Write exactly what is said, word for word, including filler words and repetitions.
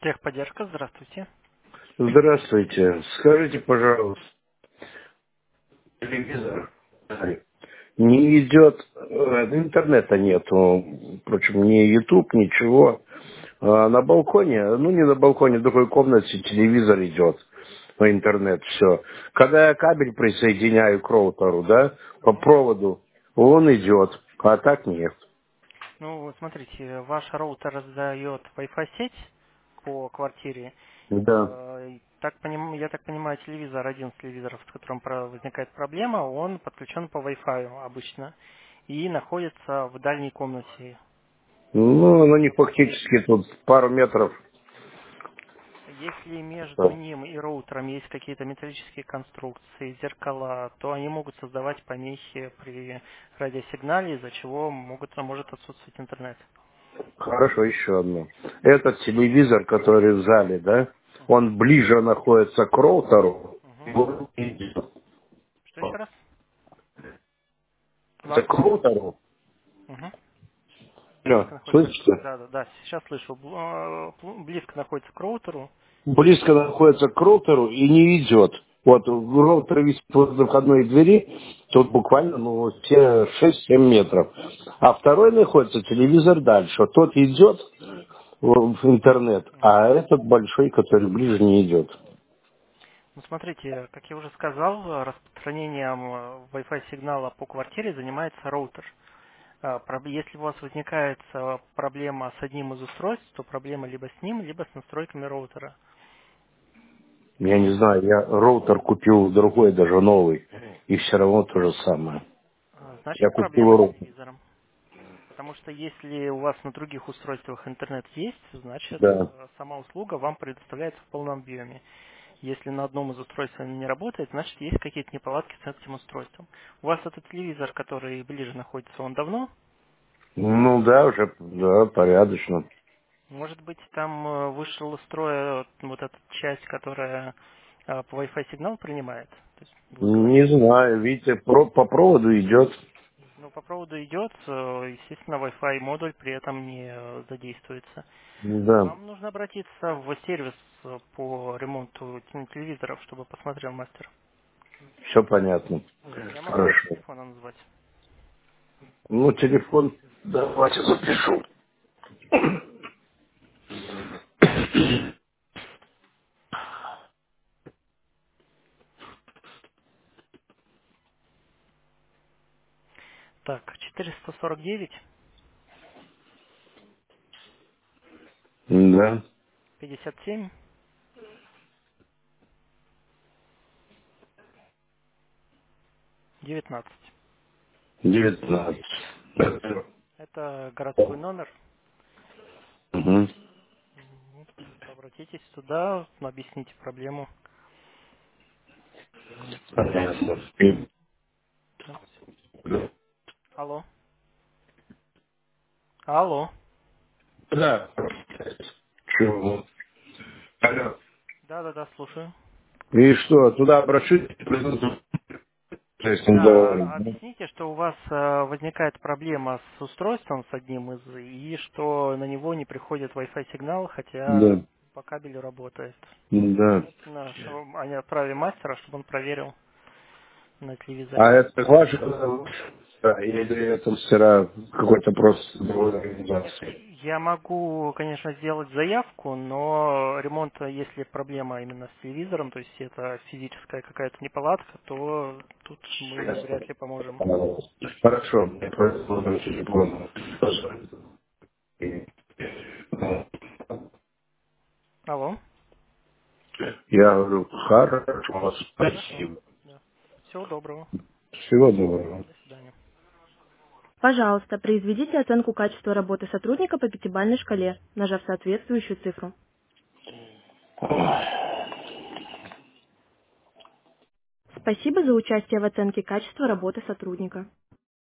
Техподдержка, здравствуйте. Здравствуйте. Скажите, пожалуйста, телевизор не идет, э, интернета нету, впрочем, ни YouTube, ничего. А на балконе, ну не на балконе, в другой комнате телевизор идет, по интернет, все. Когда я кабель присоединяю к роутеру, да, по Мгм. проводу, он идет, а так нет. Ну, вот смотрите, ваш роутер раздает Wi-Fi сеть по квартире. Да. Э, и так поним- я так понимаю, телевизор, один из телевизоров, с которым про- возникает проблема, он подключен по Wi-Fi обычно и находится в дальней комнате. Ну, на них фактически тут пару метров. Если между ним и роутером есть какие-то металлические конструкции, зеркала, то они могут создавать помехи при радиосигнале, из-за чего могут, может отсутствовать интернет. Хорошо, еще одно. Этот телевизор, который в зале, да, Мгм. он ближе находится к роутеру. Мгм. Его не идет. Что еще раз? Это Ва- к роутеру. Мгм. Алло, Близко находится. слышите? Да, да, да. Сейчас слышу. Бл- э, пл- Близко находится к роутеру. Близко находится к роутеру и не идет. Вот роутер висит возле входной двери, тут буквально ну, все шесть-семь метров. А второй находится телевизор дальше. Тот идет в в интернет, Мгм. а этот большой, который ближе, не идет. Ну, смотрите, как я уже сказал, э, распространением э, Wi-Fi сигнала по квартире занимается роутер. А, проб- Если у вас возникает э, проблема с одним из устройств, то проблема либо с ним, либо с настройками роутера. Я не знаю, я роутер купил другой, даже новый, и все равно то же самое. А, Я Значит, купил проблема с роутер. телевизором. Потому что если у вас на других устройствах интернет есть, значит, Да. э, сама услуга вам предоставляется в полном объеме. Если на одном из устройств он не работает, значит, есть какие-то неполадки с этим устройством. У вас этот телевизор, который ближе находится, он давно? Ну да, уже да, порядочно. Может быть, там э, вышел из строя вот эта часть, которая э, по Wi-Fi сигнал принимает? То есть вы Не говорите, знаю, видите, про- по проводу идет. ну, по проводу идет, э, естественно, Wi-Fi модуль при этом не э, задействуется. Да, Вам нужно обратиться в сервис э, по ремонту т- телевизоров, чтобы посмотрел мастер. все понятно. Я могу номер Хорошо. телефона назвать. Ну, телефон давайте запишу. Так, четыреста сорок девять Да, пятьдесят семь девятнадцать. девятнадцать. Это городской номер. Угу. Вот, обратитесь туда, объясните проблему. Понятно. Да. Алло. Алло. Да. Чего? Алло. Да-да-да, слушаю. И что, туда обращусь, придут, если не Да, договорить, а- да? объясните, что у вас э, возникает проблема с устройством, с одним из, и что на него не приходит Wi-Fi сигнал, хотя Да. по кабелю работает. Да. Естественно, что они отправили мастера, чтобы он проверил на А телевизоре. это ваше да, или это мастера какой-то просто другой Нет, организации? я могу, конечно, сделать заявку, но ремонт, если проблема именно с телевизором, то есть это физическая какая-то неполадка, то тут мы Ясно. вряд ли поможем. Хорошо, мне просто номер телефона. Алло. Я говорю, хорошо, Хорошо. спасибо. Да. Всего доброго. Всего доброго. До свидания. Пожалуйста, произведите оценку качества работы сотрудника по пятибалльной шкале, нажав соответствующую цифру. Спасибо за участие в оценке качества работы сотрудника.